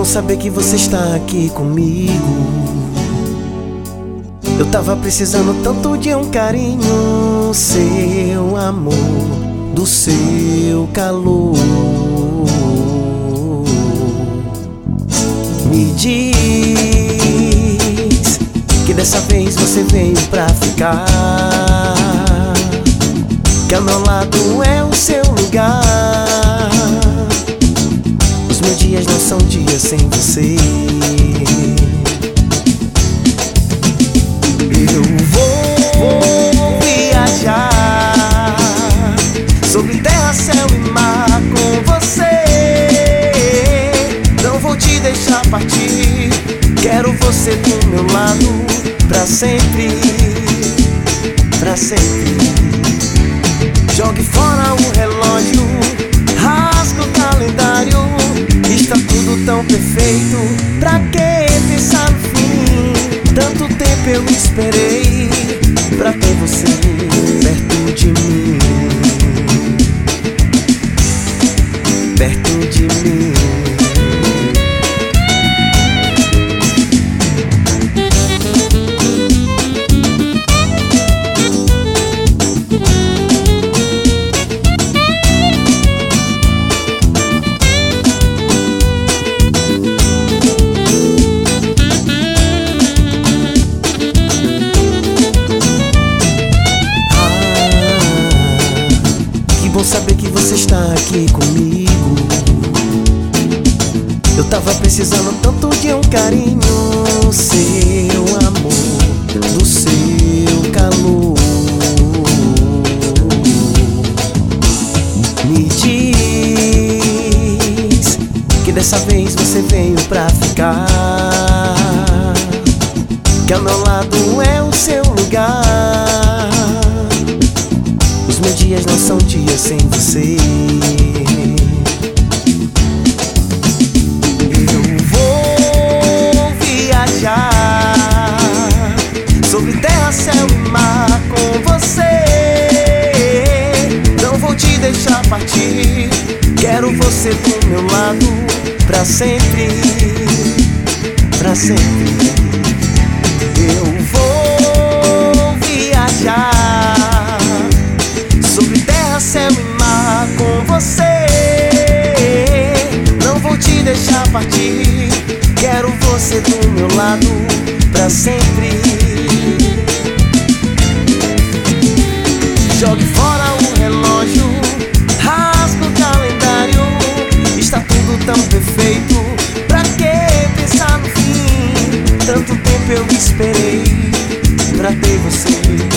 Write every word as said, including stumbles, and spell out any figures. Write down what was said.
saber que você está aqui comigo. Eu tava precisando tanto de um carinho, seu amor, do seu calor. Me diz que dessa vez você veio pra ficar, que ao meu lado é o seu lugar. Os meus dias não são dias sem você. Eu vou viajar sobre terra, céu e mar com você. Não vou te deixar partir, quero você do meu lado pra sempre, pra sempre. Jogue fora o relógio, rasga o calendário. Está tudo tão perfeito, pra que pensar no fim? Tanto tempo eu esperei pra ter você perto de mim, perto de mim. Bom saber que você está aqui comigo. Eu tava precisando tanto de um carinho, seu amor, do seu calor. Me diz que dessa vez você veio pra ficar, que ao meu lado é o seu lugar. Os meus dias não são dias sem você. Eu vou viajar sobre terra, céu e mar com você. Não vou te deixar partir, quero você do meu lado pra sempre, pra sempre. Eu vou viajar sobre terra, céu e mar com você. Não vou te deixar partir, quero você do meu lado pra sempre. Jogue fora o relógio, rasga o calendário. Está tudo tão perfeito, pra que pensar no fim? Tanto tempo eu esperei pra ter você